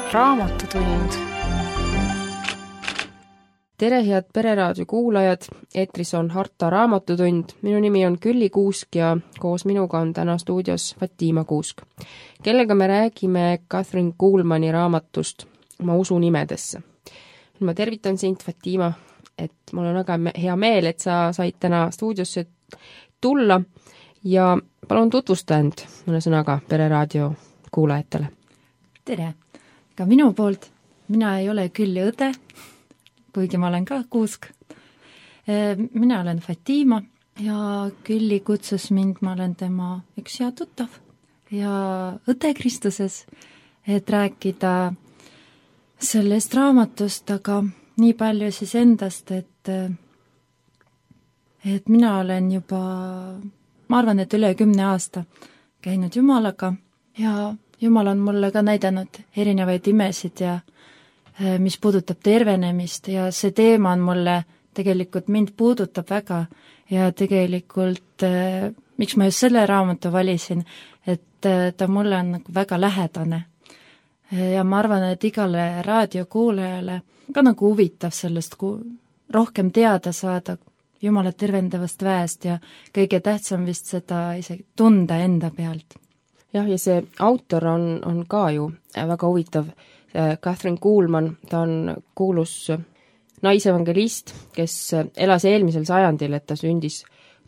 Raamatutund. Tere, head Pereraadio kuulajad, eetris on Harta Raamatutund. Minu nimi on Külli Kuusk ja koos minuga on täna stuudios Fatima Kuusk, kellega me räägime Kathryn Kuhlmani raamatust Ma usun imedesse. Ma tervitan sind, Fatima, et mul on väga hea meel, et sa said täna stuudiosse tulla ja palun tutvusta end mõne sõnaga Pereraadio kuulajatele. Tere! Ka minu poolt. Mina ei ole Külli õde, kuigi ma olen ka Kuusk. Mina olen Fatima ja Külli kutsus mind, ma olen tema üks hea tuttav ja õde Kristuses, et rääkida sellest raamatust, aga nii palju siis endast, et mina olen juba, ma arvan, et üle 10 aasta käinud Jumalaga ja Jumal on mulle ka näidanud erinevaid imesid ja mis puudutab tervenemist ja see teema on mulle tegelikult mind puudutab väga ja tegelikult miks ma just selle raamatu valisin, et ta mulle on nagu väga lähedane. Ja ma arvan, et igale raadiokuulajale ka nagu huvitav sellest rohkem teada saada Jumala tervendavast väest ja kõige tähtsam vist seda isegi tunda enda pealt. Jah, ja see autor on ka ju väga huvitav. Kathryn Kuhlman, ta on kuulus naisevangelist, kes elas eelmisel sajandil, et ta sündis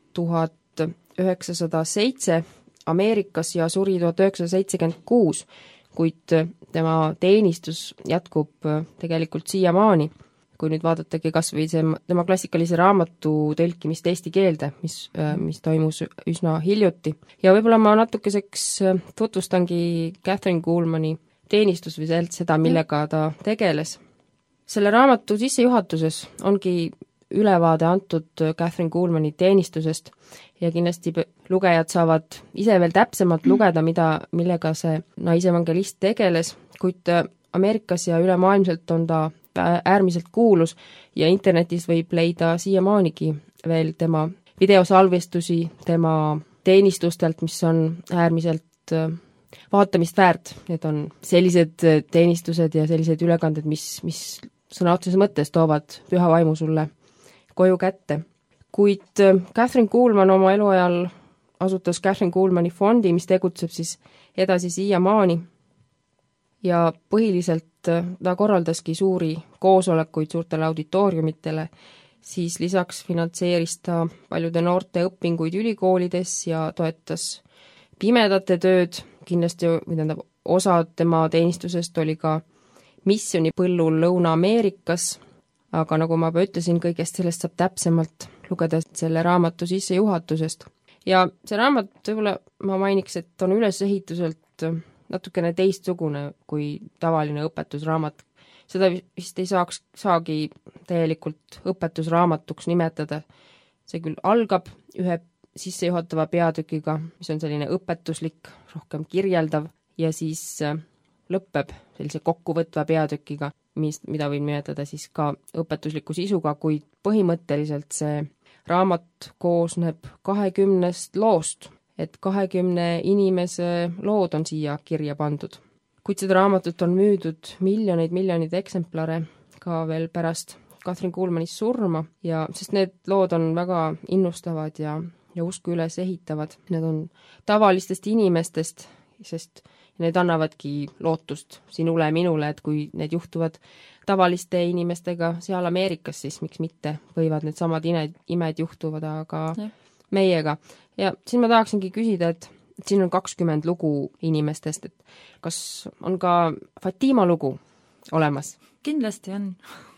1907 Ameerikas ja suri 1976, kuid tema teenistus jätkub tegelikult siiamaani, kui nüüd vaadatagi kas või tema klassikalise raamatu tõlkimist eesti keelde, mis toimus üsna hiljuti. Ja võib-olla ma natukeseks tutvustangi Kathryn Kuhlmani teenistus või seda, millega ta tegeles. Selle raamatu sissejuhatuses ongi ülevaade antud Kathryn Kuhlmani teenistusest ja kindlasti lugejad saavad ise veel täpsemalt lugeda, millega see naisevangelist tegeles, kuid Ameerikas ja ülemaailmselt on ta äärmiselt kuulus ja internetis võib leida siiamaanigi veel tema videosalvestusi tema teenistustelt, mis on äärmiselt vaatamist väärt. Need on sellised teenistused ja sellised ülekanded, mis sõna otseses mõttes toovad püha vaimu sulle koju kätte. Kuid Kathryn Kuhlman oma eluajal asutas Kathryn Kuhlmani fondi, mis tegutseb siis edasi siiamaani ja põhiliselt ta korraldaski suuri koosolekuid suurtele auditooriumitele, siis lisaks finantseeris ta paljude noorte õpinguid ülikoolides ja toetas pimedate tööd, kindlasti osa tema teenistusest oli ka missionipõllul Lõuna-Ameerikas, aga nagu ma juba ütlesin, kõigest sellest saab täpsemalt lugeda selle raamatu sissejuhatusest. Ja see raamat, võib-olla ma mainiks, et on ülesehituselt natukene teistsugune kui tavaline õpetusraamat. Seda vist ei saagi täielikult õpetusraamatuks nimetada. See küll algab ühe sissejuhatava peatükiga, mis on selline õpetuslik, rohkem kirjeldav ja siis lõppeb sellise kokkuvõtva peatükiga, mida võib nimetada siis ka õpetusliku sisuga, kuid põhimõtteliselt see raamat koosneb 20 loost, et 20 inimese lood on siia kirja pandud. Kuid seda raamatut on müüdud miljoneid eksemplare ka veel pärast Kathryn Kuhlmani surma ja sest need lood on väga innustavad ja usku üles ehitavad. Need on tavalistest inimestest, sest need annavadki lootust sinule ja minule, et kui need juhtuvad tavaliste inimestega seal Ameerikas, siis miks mitte võivad need samad imed juhtuvad, aga meiega. Ja siin ma tahaksingi küsida, et siin on 20 lugu inimestest, et kas on ka Fatima lugu olemas? Kindlasti on.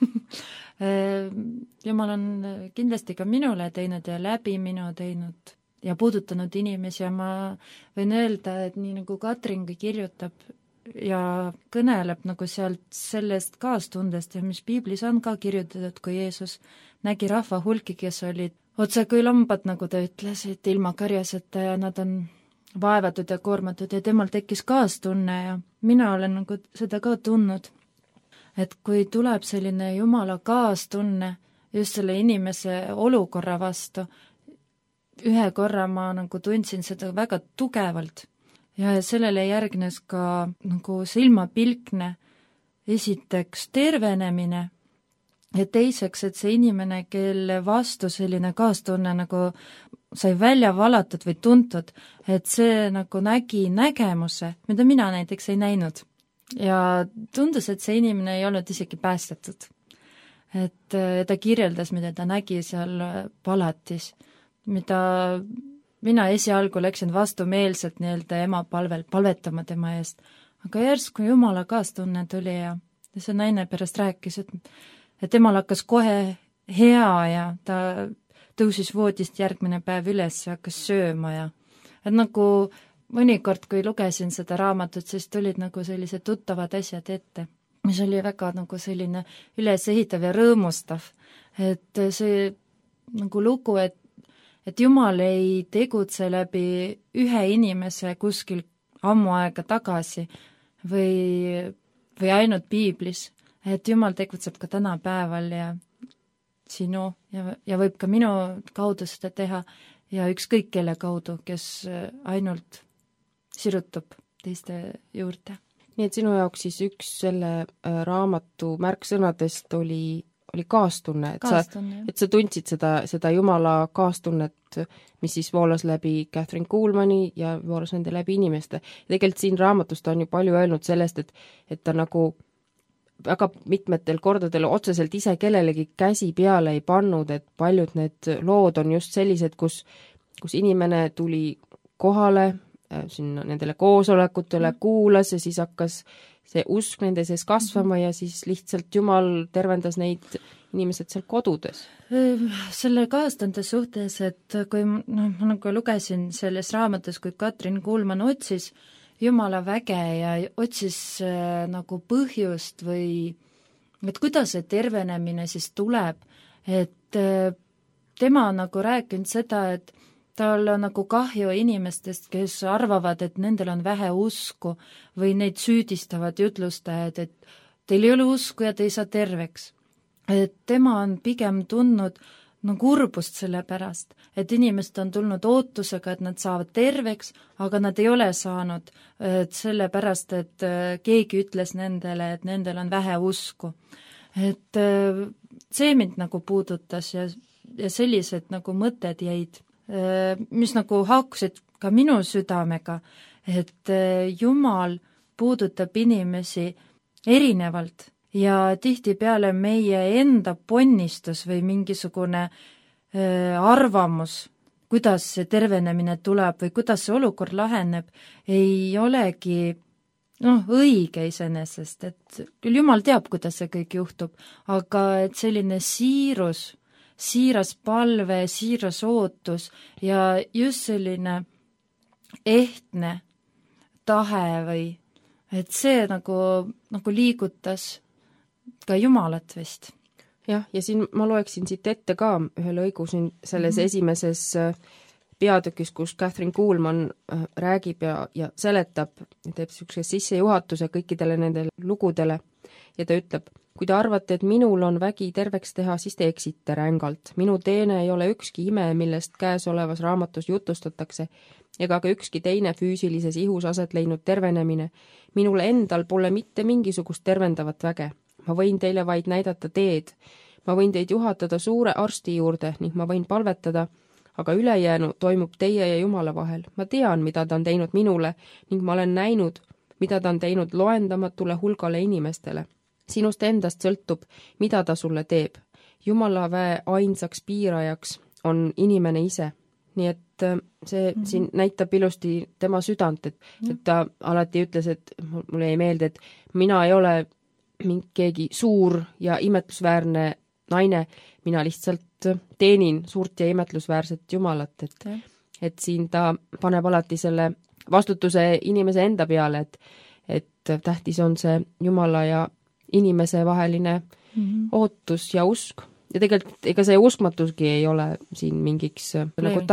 Jumal on kindlasti ka minule teinud ja läbi minu teinud ja puudutanud inimesi ja ma võin öelda, et nii nagu Katrin kirjutab ja kõneleb nagu sealt sellest kaastundest ja mis piiblis on ka kirjutatud, kui Jeesus nägi rahva hulki, kes olid otse kui lambad, nagu ta ütles, et ilma karjaseta ja nad on vaevatud ja koormatud ja temal tekkis kaastunne ja mina olen nagu seda ka tundnud, et kui tuleb selline Jumala kaastunne just selle inimese olukorra vastu, ühe korra ma nagu tundsin seda väga tugevalt ja sellele järgnes ka nagu silmapilkne esiteks tervenemine ja teiseks, et see inimene, kelle vastu selline kaastunne nagu sai välja valatud või tuntud, et see nagu nägi nägemuse, mida mina näiteks ei näinud. Ja tundus, et see inimene ei olnud isegi päästetud. Et ta kirjeldas, mida ta nägi seal palatis, mida mina esialgu läksin vastumeelselt nii-öelda ema palvetama tema eest, aga järsku Jumala kaastunne tuli ja see naine pärast rääkis, et temal hakkas kohe hea ja ta tõusis voodist järgmine päev üles ja hakkas sööma ja et nagu mõnikord, kui lugesin seda raamatut, siis tulid nagu sellised tuttavad asjad ette, mis oli väga nagu selline ülesehitav ja rõõmustav, et see nagu lugu, et Jumal ei tegutse läbi ühe inimese kuskil ammu aega tagasi või ainult piiblis, et Jumal tegutseb ka tänapäeval ja sinu ja võib ka minu kaudu seda teha ja ükskõik kelle kaudu, kes ainult sirutub teiste juurde. Nii et sinu jaoks siis üks selle raamatu märksõnadest oli kaastunne, et sa tundsid seda Jumala kaastunnet, mis siis voolas läbi Kathryn Kuhlmani ja voolas nende läbi inimeste. Tegelikult siin raamatus ta on ju palju öelnud sellest, et ta nagu väga mitmetel kordadel otseselt ise kellelegi käsi peale ei pannud, et paljud need lood on just sellised, kus inimene tuli kohale sinna nendele koosolekutele, kuulas ja siis hakkas see usk nende sees kasvama ja siis lihtsalt Jumal tervendas neid inimesed seal kodudes. Selle kaastunde suhtes, et kui ma nagu lugesin selles raamatus, kui Kathryn Kuhlman otsis Jumala väge ja otsis nagu põhjust või et kuidas see tervenemine siis tuleb, et tema nagu rääkinud seda, et tal on nagu kahju inimestest, kes arvavad, et nendel on vähe usku või neid süüdistavad jutlustajad, et teil ei ole usku ja te ei saa terveks. Et tema on pigem tundnud no kurbust selle pärast, et inimesed on tulnud ootusega, et nad saavad terveks, aga nad ei ole saanud, et selle pärast, et keegi ütles nendele, et nendel on vähe usku. Et see mind nagu puudutas ja sellised nagu mõtted jäid, mis nagu haakusid ka minu südamega, et Jumal puudutab inimesi erinevalt ja tihtipeale meie enda ponnistus või mingisugune arvamus, kuidas see tervenemine tuleb või kuidas see olukord laheneb, ei olegi õige iseenesest, et küll Jumal teab, kuidas see kõik juhtub, aga et selline siiras palve, siiras ootus ja just selline ehtne tahe või et see nagu liigutas ka Jumalat vist. Jah, ja siin ma loeksin siit ette ka ühe lõigu siin selles esimeses peatükis, kus Kathryn Kuhlman räägib ja seletab, teeb niisuguse sissejuhatuse kõikidele nendele lugudele ja ta ütleb, kui te arvate, et minul on vägi terveks teha, siis te eksite rängalt. Minu teene ei ole ükski ime, millest käesolevas raamatus jutustatakse, ega ka ükski teine füüsilises ihus aset leidnud tervenemine. Minul endal pole mitte mingisugust tervendavat väge. Ma võin teile vaid näidata teed. Ma võin teid juhatada suure arsti juurde ning ma võin palvetada, aga ülejäänu toimub teie ja Jumala vahel. Ma tean, mida ta on teinud minule ning ma olen näinud, mida ta on teinud loendamatule hulgale inimestele. Sinust endast sõltub, mida ta sulle teeb. Jumala väe ainsaks piirajaks on inimene ise. Nii et see siin näitab ilusti tema südant, et ta alati ütles, et mulle ei meelde, et mina ei ole keegi suur ja imetlusväärne naine, mina lihtsalt teenin suurt ja imetlusväärset Jumalat, et siin ta paneb alati selle vastutuse inimese enda peale, et tähtis on see Jumala ja inimese vaheline ootus ja usk. Ja tegelikult ega see uskmatuski ei ole siin mingiks nagu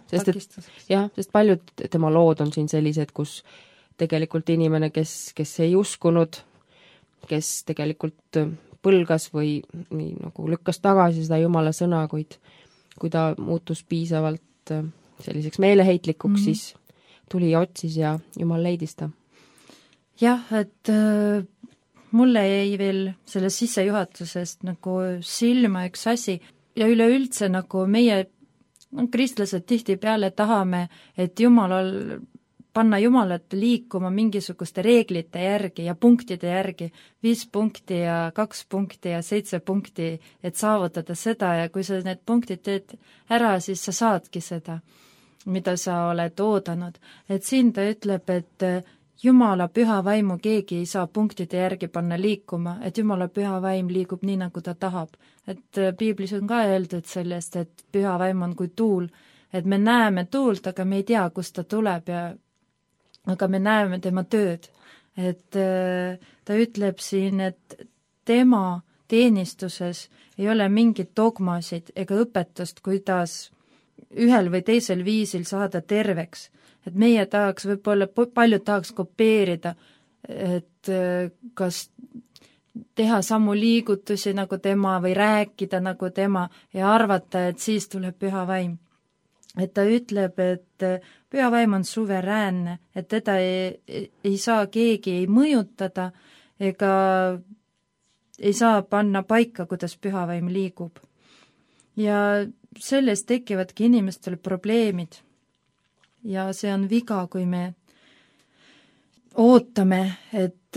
sest paljud tema lood on siin sellised, kus tegelikult inimene, kes ei uskunud, kes tegelikult põlgas või nii nagu lükkas tagasi seda Jumala sõna, kuid kui ta muutus piisavalt selliseks meeleheitlikuks, siis tuli ja otsis ja Jumal leidis ta. Jah, et mulle jäi veel sellest sissejuhatusest nagu silma üks asi ja üleüldse nagu meie kristlased tihtipeale tahame, et panna Jumalat liikuma mingisuguste reeglite järgi ja punktide järgi, 5 punkti ja 2 punkti ja 7 punkti, et saavutada seda ja kui sa need punktid teed ära, siis sa saadki seda, mida sa oled oodanud. Et siin ta ütleb, et Jumala püha vaimu keegi ei saa punktide järgi panna liikuma, et Jumala püha vaim liigub nii, nagu ta tahab. Et piiblis on ka öeldud sellest, et püha vaim on kui tuul, et me näeme tuult, aga me ei tea, kust ta tuleb aga me näeme tema tööd. Et ta ütleb siin, et tema teenistuses ei ole mingit dogmasid ega õpetust, kuidas ühel või teisel viisil saada terveks. Et meie tahaks, võib-olla paljud tahaks kopeerida, et kas teha samu liigutusi nagu tema või rääkida nagu tema ja arvata, et siis tuleb püha vaim. Et ta ütleb, et püha vaim on suveräänne, et teda ei saa keegi ei mõjutada ega ei saa panna paika, kuidas püha vaim liigub. Ja sellest tekivadki inimestel probleemid. Ja see on viga, kui me ootame, et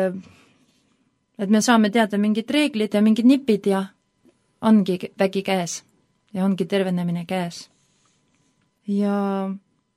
me saame teada mingid reeglid ja mingid nipid ja ongi vägi käes ja ongi tervenemine käes. Ja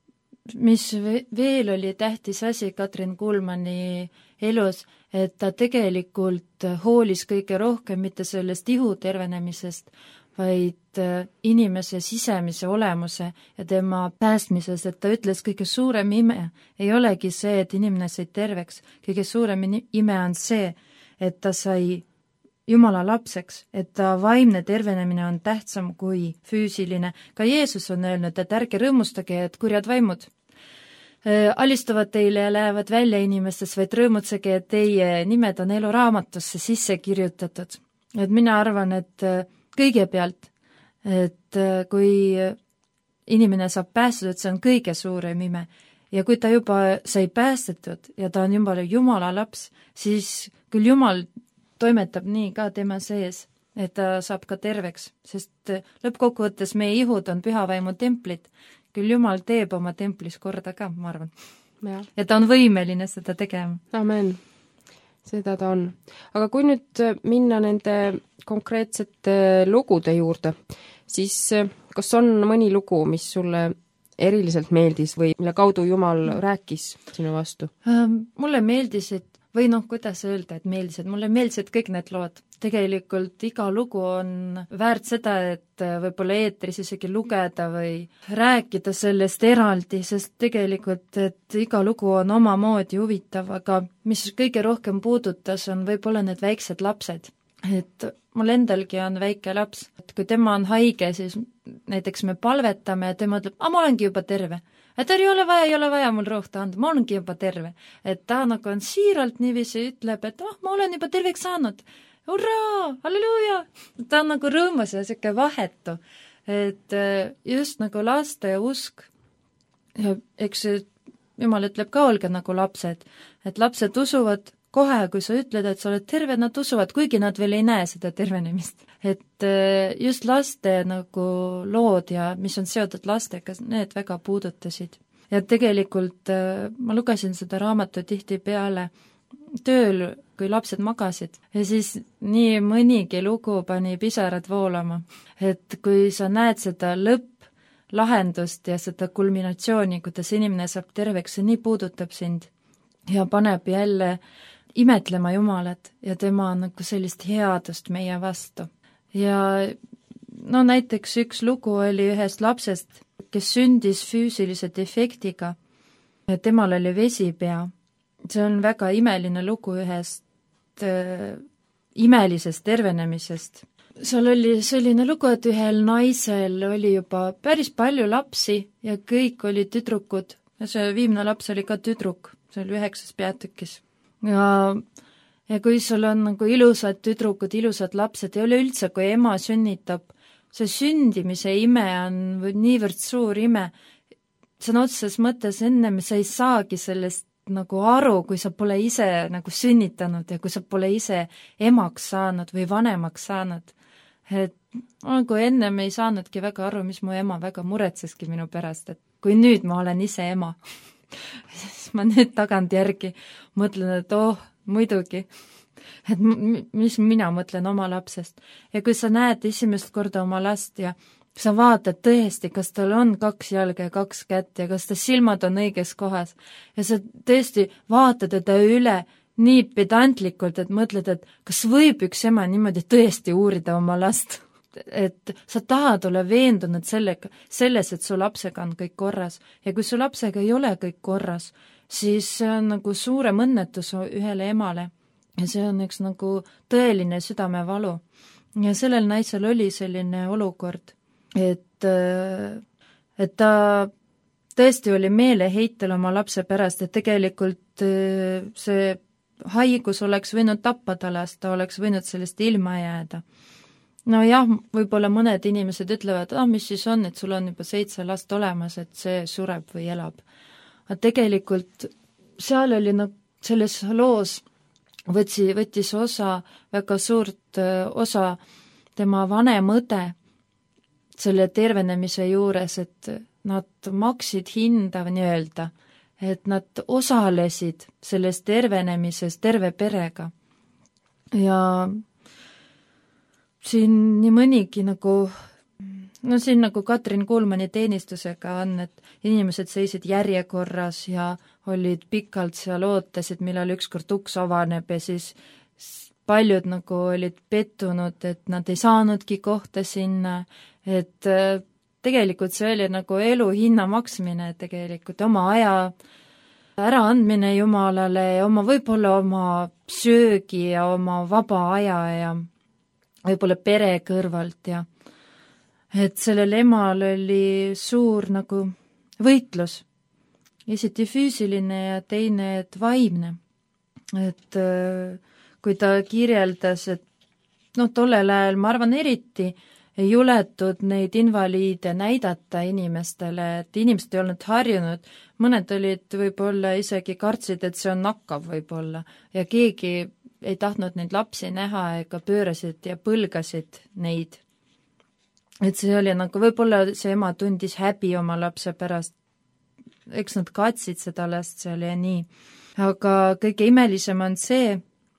mis veel oli tähtis asi Katrin Kuhlmanni elus, et ta tegelikult hoolis kõige rohkem mitte sellest ihu tervenemisest, vaid inimese sisemise olemuse ja tema päästmises, et ta ütles, kõige suurem ime ei olegi see, et inimene sai terveks. Kõige suurem ime on see, et ta sai Jumala lapseks, et ta vaimne tervenemine on tähtsam kui füüsiline. Ka Jeesus on öelnud, et ärge rõõmustage, et kurjad vaimud alistuvad teile ja lähevad välja inimestes, vaid rõõmutsege, et teie nimed on eluraamatusse sisse kirjutatud. Et mina arvan, et kõigepealt, et kui inimene saab päästetud, see on kõige suurem ime. Ja kui ta juba sai päästetud ja ta on Jumala laps, siis küll Jumal toimetab nii ka tema sees, et ta saab ka terveks, sest lõppkokkuvõttes meie ihud on püha vaimu templid, küll Jumal teeb oma templis korda ka, ma arvan. Ja ta on võimeline seda tegema. Amen. Seda ta on. Aga kui nüüd minna nende konkreetsete lugude juurde, siis kas on mõni lugu, mis sulle eriliselt meeldis või mille kaudu Jumal rääkis sinu vastu? Mulle meeldisid, või kuidas öelda, et mulle meeldisid kõik need lood. Tegelikult iga lugu on väärt seda, et võib-olla eetris isegi lugeda või rääkida sellest eraldi, sest tegelikult, et iga lugu on omamoodi huvitav, aga mis kõige rohkem puudutas, on võib-olla need väiksed lapsed. Et mul endalgi on väike laps, et kui tema on haige, siis näiteks me palvetame ja tema ütleb, ma olengi juba terve. Et ei ole vaja mul rohta anda, ma olengi juba terve. Et ta nagu on siiralt niiviisi ütleb, et ma olen juba terveks saanud. Hurraa, halleluuja! Ta on nagu rõõmus ja siuke vahetu. Et just nagu laste usk, ja eks Jumal ütleb ka, olge nagu lapsed, et lapsed usuvad kohe, kui sa ütled, et sa oled terve, nad usuvad, kuigi nad veel ei näe seda tervenemist. Et just laste nagu lood ja mis on seotud lastega, need väga puudutasid. Ja tegelikult ma lugesin seda raamatu tihtipeale tööl, kui lapsed magasid. Ja siis nii mõnigi lugu pani pisarad voolama. Et kui sa näed seda lõpplahendust ja seda kulminatsiooni, kuidas inimene saab terveks, see nii puudutab sind ja paneb jälle imetlema Jumalat ja tema on nagu sellist headust meie vastu. Ja näiteks üks lugu oli ühest lapsest, kes sündis füüsilise defektiga ja temal oli vesipea. See on väga imeline lugu ühest imelisest tervenemisest. Seal oli selline lugu, et ühel naisel oli juba päris palju lapsi ja kõik oli tüdrukud. Ja see viimne laps oli ka tüdruk, see oli 9 peatükis. Ja kui sul on nagu ilusad tüdrukud, ilusad lapsed ja üleüldse, kui ema sünnitab, see sündimise ime on niivõrd suur ime, sõna otseses mõttes ennem sa ei saagi sellest nagu aru, kui sa pole ise nagu sünnitanud ja kui sa pole ise emaks saanud või vanemaks saanud. Et nagu ennem ei saanudki väga aru, mis mu ema väga muretseski minu pärast, et kui nüüd ma olen ise ema, siis ma nüüd tagantjärgi mõtlen, et muidugi, et mis mina mõtlen oma lapsest. Ja kui sa näed esimest korda oma last ja sa vaatad tõesti, kas tal on 2 jalga ja 2 kätt ja kas ta silmad on õiges kohas ja sa tõesti vaatad teda üle nii pedantlikult, et mõtled, et kas võib üks ema niimoodi tõesti uurida oma last, et sa tahad olla veendunud selles, et su lapsega on kõik korras ja kui su lapsega ei ole kõik korras, siis see on nagu suurem õnnetus ühele emale ja see on üks nagu tõeline südamevalu. Ja sellel naisel oli selline olukord, et ta tõesti oli meeleheitel oma lapse pärast, et tegelikult see haigus oleks võinud tappa talast, ta oleks võinud sellest ilma jääda. No jah, võib-olla mõned inimesed ütlevad, mis siis on, et sul on juba 7 last olemas, et see sureb või elab. Aga tegelikult seal oli selles loos võttis osa, väga suurt osa tema vanem õde selle tervenemise juures, et nad maksid hinda nii-öelda, et nad osalesid selles tervenemises terve perega. Ja siin nii mõnigi siin nagu Katrin Kuulmani teenistusega on, et inimesed seisid järjekorras ja olid pikalt seal, ootasid, millal ükskord uks avaneb ja siis paljud nagu olid pettunud, et nad ei saanudki kohta sinna, et tegelikult see oli nagu elu hinna maksmine tegelikult, oma aja äraandmine Jumalale ja võib-olla oma söögi ja oma vaba aja ja võib-olla pere kõrvalt ja et sellel emal oli suur nagu võitlus, esiti füüsiline ja teine, et vaimne. Et kui ta kirjeldas, et tollel ajal, ma arvan eriti, ei juletud neid invaliide näidata inimestele, et inimesed ei olnud harjunud, mõned olid võib-olla isegi kartsid, et see on nakkav võib-olla ja keegi ei tahtnud neid lapsi näha ega pöörasid ja põlgasid neid. Et see oli nagu, võib-olla see ema tundis häbi oma lapse pärast, eks nad katsid seda last seal ja nii. Aga kõige imelisem on see,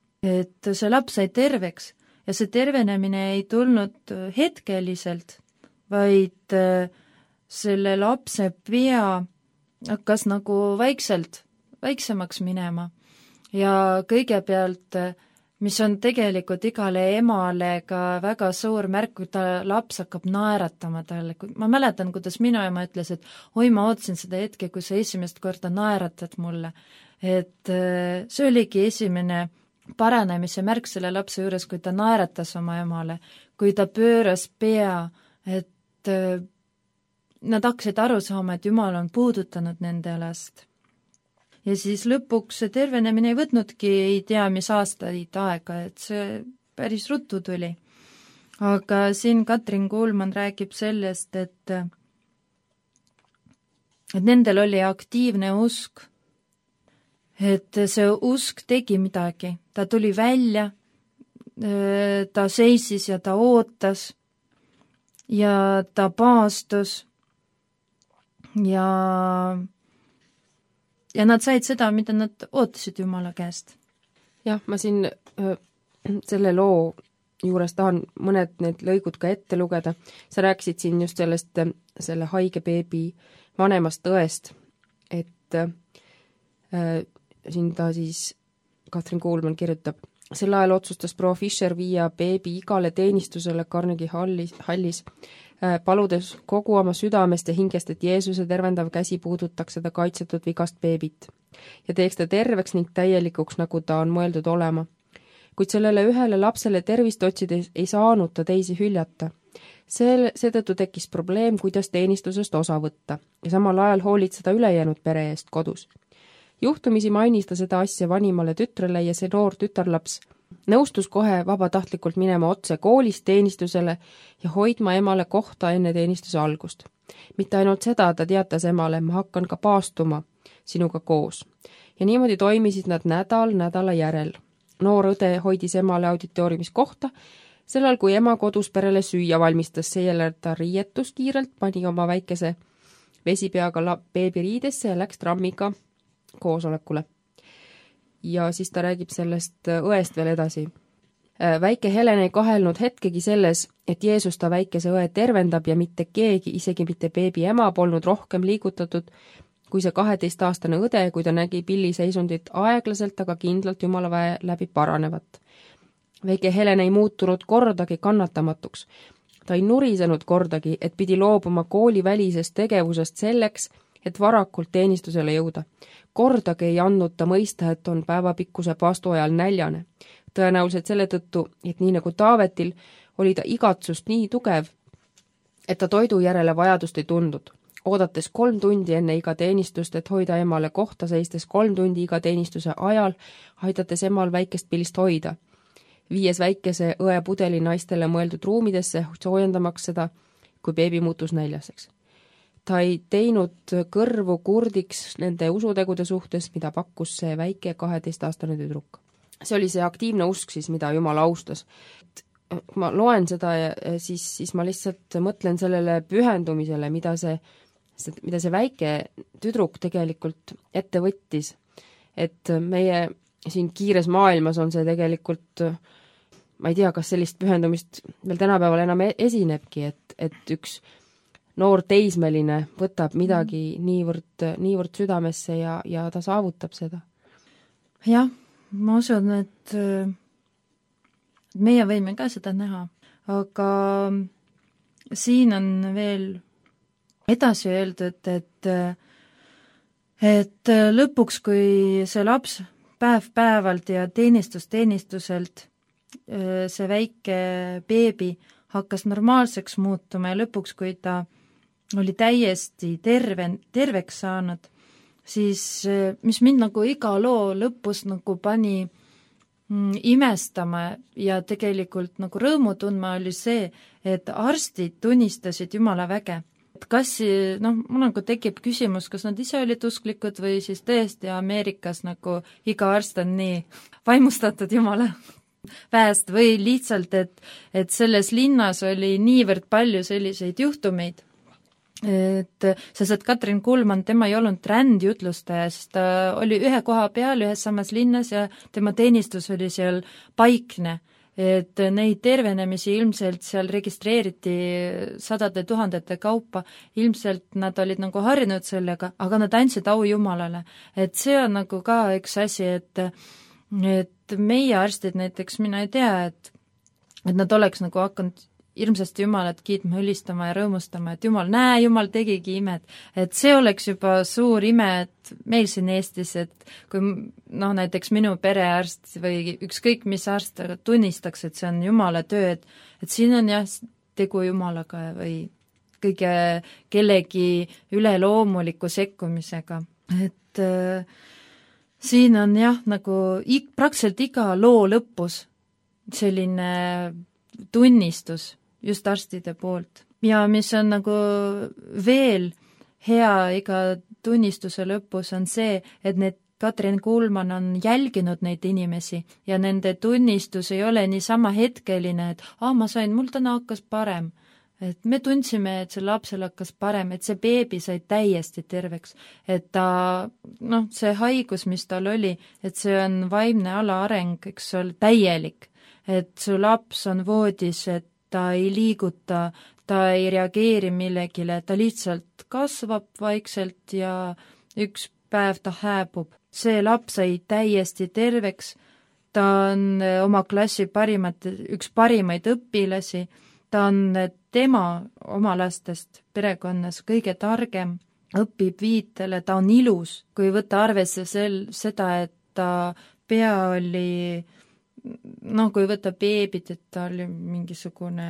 et see laps sai terveks ja see tervenemine ei tulnud hetkeliselt, vaid selle lapse pea hakkas nagu väiksemaks minema ja kõigepealt mis on tegelikult igale emale ka väga suur märk, kui ta laps hakkab naeratama talle. Ma mäletan, kuidas minu ema ütles, et ma ootasin seda hetke, kui sa esimest korda naeratad mulle. Et see oligi esimene paranemise märk selle lapse juures, kui ta naeratas oma emale, kui ta pööras pea, et nad hakkasid aru saama, et Jumal on puudutanud nende last. Ja siis lõpuks see tervenemine ei võtnudki, ei tea, mis aastaid aega, et see päris ruttu tuli. Aga siin Katrin Kuulman räägib sellest, et nendel oli aktiivne usk, et see usk tegi midagi. Ta tuli välja, ta seisis ja ta ootas ja ta paastus ja nad said seda, mida nad ootasid Jumala käest. Jah, ma siin selle loo juures tahan mõned need lõigud ka ette lugeda. Sa rääkisid siin just selle haige beebi vanemast õest, et siin ta siis, Katrin Kuulman kirjutab, sel ajal otsustas proua Fischer viia beebi igale teenistusele Carnegie hallis, paludes kogu oma südamest ja hingest, et Jeesuse tervendav käsi puudutaks seda kaitsetud vigast beebit ja teeks ta terveks ning täielikuks, nagu ta on mõeldud olema. Kuid sellele ühele lapsele tervist otsides ei saanud ta teisi hüljata. Seetõttu tekkis probleem, kuidas teenistusest osa võtta ja samal ajal hoolitseda ülejäänud pere eest kodus. Juhtumisi mainis ta seda asja vanimale tütrele ja see noor tütarlaps nõustus kohe vabatahtlikult minema otse koolist teenistusele ja hoidma emale kohta enne teenistuse algust. Mitte ainult seda, ta teatas emale, ma hakkan ka paastuma. sinuga koos. Ja niimoodi toimisid nad nädal nädala järel. Noor õde hoidis emale auditooriumis kohta, sellal kui ema kodus perele süüa valmistas, seejärel ta riietus kiirelt, pani oma väikese vesipeaga beebi riidesse ja läks trammiga koosolekule. Ja siis ta räägib sellest õest veel edasi. Väike Helen ei kahelnud hetkegi selles, et Jeesus ta väikese õe tervendab ja mitte keegi, isegi mitte beebi ema polnud rohkem liigutatud kui see 12-aastane õde, kui ta nägi Billy seisundit aeglaselt, aga kindlalt Jumalaväe läbi paranevat. Väike Helen ei muutunud kordagi kannatamatuks. Ta ei nurisenud kordagi, et pidi loobuma koolivälisest tegevusest selleks, et varakult teenistusele jõuda. Kordagi ei andnud ta mõista, et on päevapikkuse paastu ajal näljane. Tõenäoliselt selle tõttu, et nii nagu Taavetil, oli ta igatsust nii tugev, et ta toidu järele vajadust ei tundnud. Oodates 3 tundi enne iga teenistust, et hoida emale kohta, seistes 3 tundi iga teenistuse ajal, aidates emal väikest Billist hoida. Viies väikese õe pudeli naistele mõeldud ruumidesse, soojendamaks seda, kui beebi muutus näljaseks. Ta ei teinud kõrvu kurdiks nende usutegude suhtes, mida pakkus see väike 12-aastane tüdruk. See oli see aktiivne usk siis, mida Jumal austas. Ma loen seda ja siis ma lihtsalt mõtlen sellele pühendumisele, mida see väike tüdruk tegelikult ette võttis. Et meie siin kiires maailmas on see tegelikult, ma ei tea, kas sellist pühendumist veel tänapäeval enam esinebki, et üks noor teismeline võtab midagi niivõrd südamesse ja ta saavutab seda. Jah, ma usun, et meie võime ka seda näha, aga siin on veel edasi öeldud, et lõpuks, kui see laps päev-päevalt ja teenistuselt see väike beebi hakkas normaalseks muutuma ja lõpuks, kui ta oli täiesti terveks saanud, siis mis mind nagu iga loo lõpus nagu pani imestama ja tegelikult nagu rõõmu tundma oli see, et arstid tunnistasid Jumala väge. Kas, mul nagu tekib küsimus, kas nad ise olid usklikud või siis tõesti Ameerikas nagu iga arst on nii vaimustatud Jumala väest või lihtsalt, et selles linnas oli niivõrd palju selliseid juhtumeid, sest et Katrin Kuhlmann, tema ei olnud rändjutlustaja, sest ta oli ühe koha peal ühes samas linnas ja tema teenistus oli seal paikne, et neid tervenemisi ilmselt seal registreeriti 100 000 kaupa, ilmselt nad olid nagu harjunud sellega, aga nad andsid au Jumalale. Et see on nagu ka üks asi, et meie arstid näiteks, mina ei tea, et nad oleks nagu hakanud hirmsasti Jumalat kiitma, ülistama ja rõõmustama, et Jumal tegigi imed. Et see oleks juba suur ime, et meil siin Eestis, et kui näiteks minu perearst või ükskõik mis arst tunnistaks, et see on Jumala töö, et siin on jah tegu Jumalaga või kõige kellegi üleloomuliku sekkumisega. Et siin on jah, nagu praktiliselt iga loo lõpus selline tunnistus just arstide poolt. Ja mis on nagu veel hea iga tunnistuse lõpus on see, et need Katrin Kuhlmann on jälginud neid inimesi ja nende tunnistus ei ole nii sama hetkeline, et ma sain, mul täna hakkas parem. Et me tundsime, et see lapsel hakkas parem, et see beebi sai täiesti terveks, et ta, see haigus, mis tal oli, et see on vaimne alaareng, eks ole, täielik, et su laps on voodis, et ta ei liiguta, ta ei reageeri millegile, ta lihtsalt kasvab vaikselt ja üks päev ta hääbub. See laps sai täiesti terveks, ta on oma klassi üks parimaid õpilasi, ta on tema oma lastest perekonnas kõige targem, õpib viitele, ta on ilus, kui võtta arvesse seda, et ta pea oli kui võtta beebit, et ta oli mingisugune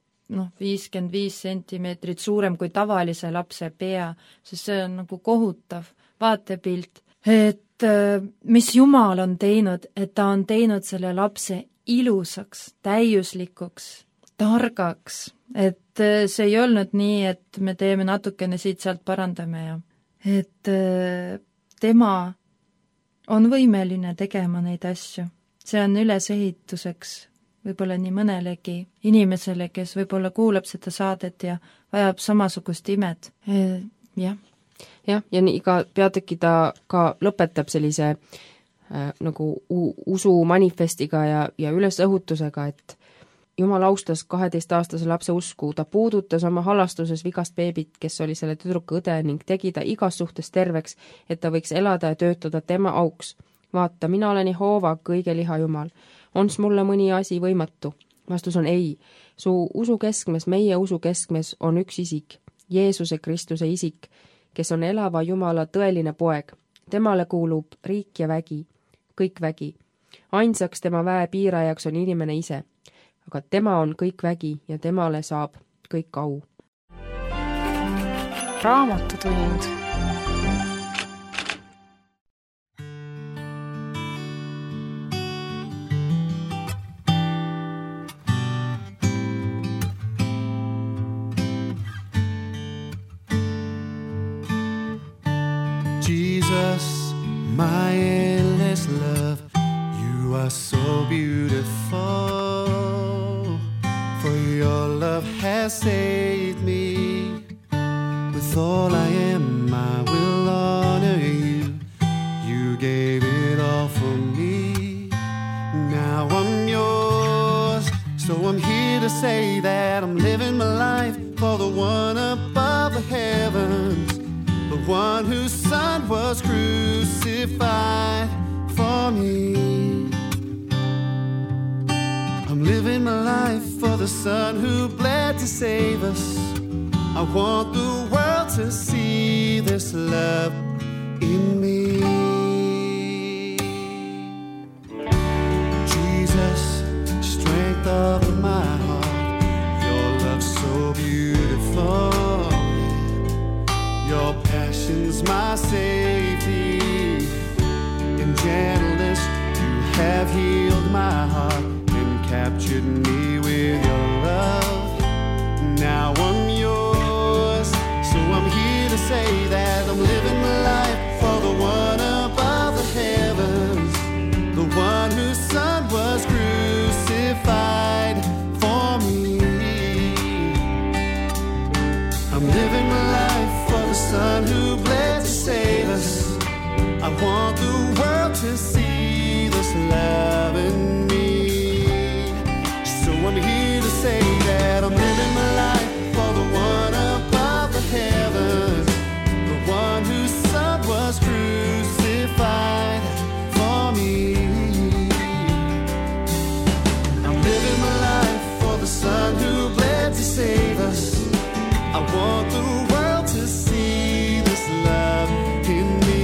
55 sentimeetrit suurem kui tavalise lapse pea, sest see on nagu kohutav vaatepilt, et mis Jumal on teinud, et ta on teinud selle lapse ilusaks, täiuslikuks, targaks, et see ei olnud nii, et me teeme natukene siit-sealt parandame ja et tema on võimeline tegema neid asju. See on ülesehituseks võib-olla nii mõnelegi inimesele, kes võib-olla kuulab seda saadet ja vajab samasugust imet. Jah. Jah, ja nii iga peatüki ta ka lõpetab sellise nagu usu manifestiga ja ülesõhutusega, et Jumal austas 12-aastase lapse usku, ta puudutas oma halastuses vigast beebit, kes oli selle tüdruku õde ning tegi ta igas suhtes terveks, et ta võiks elada ja töötada tema auks. Vaata, mina olen Jehova, kõige liha Jumal. Ons mulle mõni asi võimatu? Vastus on ei. Su usu keskmes, meie usu keskmes on üks isik, Jeesuse Kristuse isik, kes on elava Jumala tõeline poeg. Temale kuulub riik ja vägi, kõik vägi. Ainsaks tema väe piirajaks on inimene ise. Aga tema on kõik vägi ja temale saab kõik au. Raamatutund. Jesus, my endless love, you are so beautiful. For your love has saved me. With all I am, I will honor you. You gave it all for me. Now I'm yours. So I'm here to say that I'm living my life for the one above the heavens, the one whose son was crucified for me. I'm living my life for the Son who bled to save us. I want the world to see this love in me. Jesus, strength of my heart, your love so beautiful. Your passion's my safety. In gentleness, you have healed my heart. Captured me with your love. Now I'm yours. So I'm here to say that I'm living my life for the one above the heavens, the one whose son was crucified for me. I'm living my life for the Son who bled to save us. I want the world to see this love in me. I'm here to say that I'm living my life for the one above the heavens, the one whose son was crucified for me. I'm living my life for the Son who bled to save us. I want the world to see this love in me.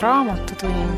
Raamatutund.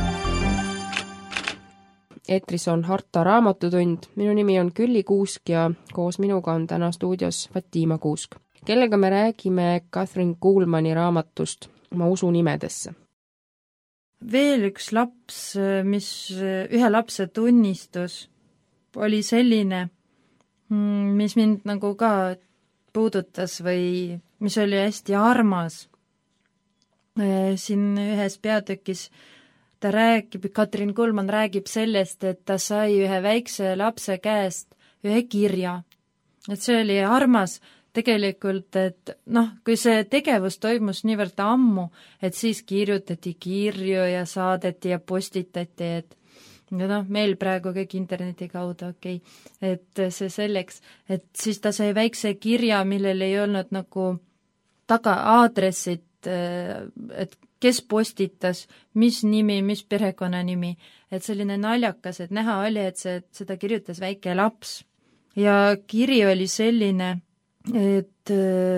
Eetris on Harta Raamatutund. Minu nimi on Külli Kuusk ja koos minuga on täna stuudios Fatima Kuusk, kellega me räägime Katrin Kuhlmanni raamatust Ma usun imedesse. Veel üks laps, ühe lapse tunnistus oli selline, mis mind nagu ka puudutas või mis oli hästi armas. Siin ühes peatükis Katrin Kuhlmann räägib sellest, et ta sai ühe väikse lapse käest ühe kirja. Et see oli armas tegelikult, et kui see tegevus toimus niivõrd ammu, et siis kirjutati kirju ja saadeti ja postitati, et meil praegu kõik interneti kaudu, et see selleks, et siis ta sai väikse kirja, millel ei olnud nagu taga aadressit, et kes postitas, mis nimi, mis perekonnanimi, et selline naljakas, et näha oli, et seda kirjutas väike laps. Ja kiri oli selline, et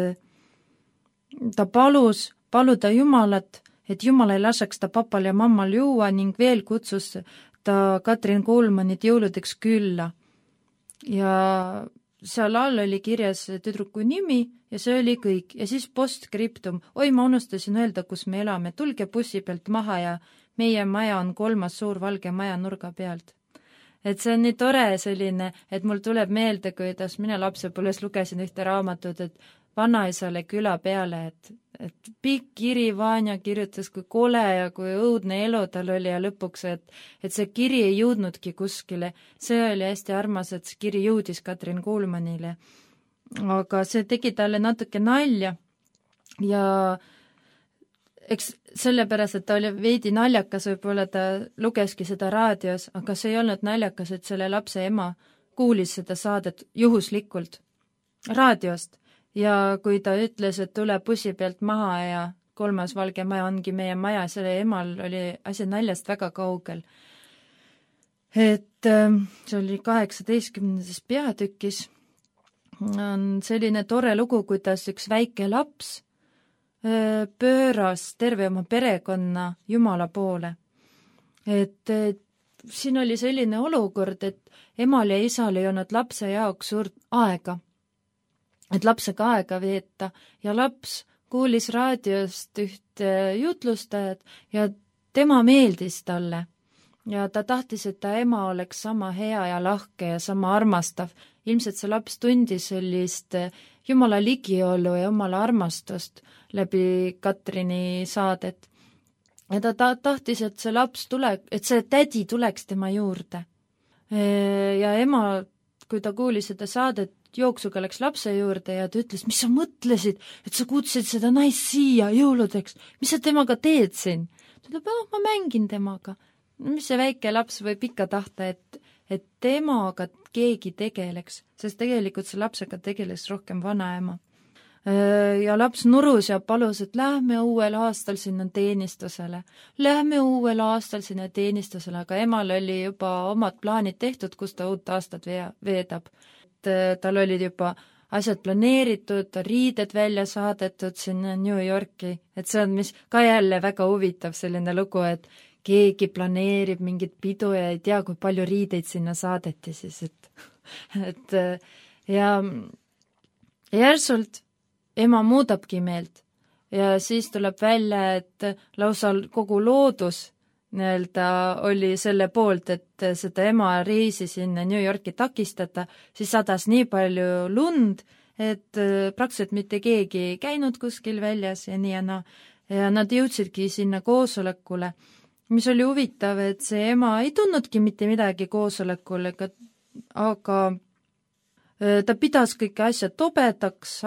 ta paluda Jumalat, et Jumal ei laseks ta papal ja mammal juua ning veel kutsus ta Katrin Kuhlmannit jõuludeks külla. Ja seal all oli kirjas tüdruku nimi ja see oli kõik. Ja siis postscriptum. Oi, ma unustasin öelda, kus me elame. Tulge bussi pealt maha ja meie maja on 3. suur valge maja nurga pealt. Et see on nii tore selline, et mul tuleb meelde, kuidas mina lapsepõlves lugesin ühte raamatut, et vanaisale küla peale, et pikk kiri Vanja kirjutas, kui kole ja kui õudne elu tal oli ja lõpuks, et see kiri ei jõudnudki kuskile. See oli hästi armas, et see kiri jõudis Katrin Kuhlmannile. Aga see tegi talle natuke nalja ja eks sellepärast, et ta oli veidi naljakas, võib-olla ta lugeski seda raadios, aga see ei olnud naljakas, et selle lapse ema kuulis seda saadet juhuslikult raadiost. Ja kui ta ütles, et tule bussi pealt maha ja 3. valge maja ongi meie maja, selle emal oli asi naljast väga kaugel. Et see oli 18. peatükis. On selline tore lugu, kuidas üks väike laps pööras terve oma perekonna Jumala poole. Et siin oli selline olukord, et emal ja isal ei olnud lapse jaoks suurt aega. Et lapsega aega veeta ja laps kuulis raadiost ühte jutlustajat ja tema meeldis talle. Ja ta tahtis, et ta ema oleks sama hea ja lahke ja sama armastav. Ilmselt see laps tundis sellist Jumala ligiolu ja Jumala armastust läbi Katrini saadet. Ja ta tahtis, et see laps et see tädi tuleks tema juurde. Ja ema, kui ta kuulis seda saadet, jooksuga läks lapse juurde ja ta ütles, mis sa mõtlesid, et sa kutsid seda naist siia jõuludeks, mis sa temaga teed siin? Ta ütleb, ma mängin temaga. Mis see väike laps võib ikka tahta, et temaga keegi tegeleks, sest tegelikult see lapsega tegeles rohkem vanaema. Ja laps nurus ja palus, et lähme uuel aastal sinna teenistusele. Aga emal oli juba omad plaanid tehtud, kus ta uut aastat veedab. Tal olid juba asjad planeeritud, riided välja saadetud sinna New Yorki, et see on mis ka jälle väga huvitav selline lugu, et keegi planeerib mingit pidu ja ei tea, kui palju riideid sinna saadeti siis, ja järsult ema muudabki meelt ja siis tuleb välja, et lausa kogu loodus oli selle poolt, et seda ema reisi sinna New Yorki takistada, siis sadas nii palju lund, et praktiliselt mitte keegi ei käinud kuskil väljas ja nii ja nad jõudsidki sinna koosolekule, mis oli huvitav, et see ema ei tundnudki mitte midagi koosolekul, aga ta pidas kõike asja tobedaks,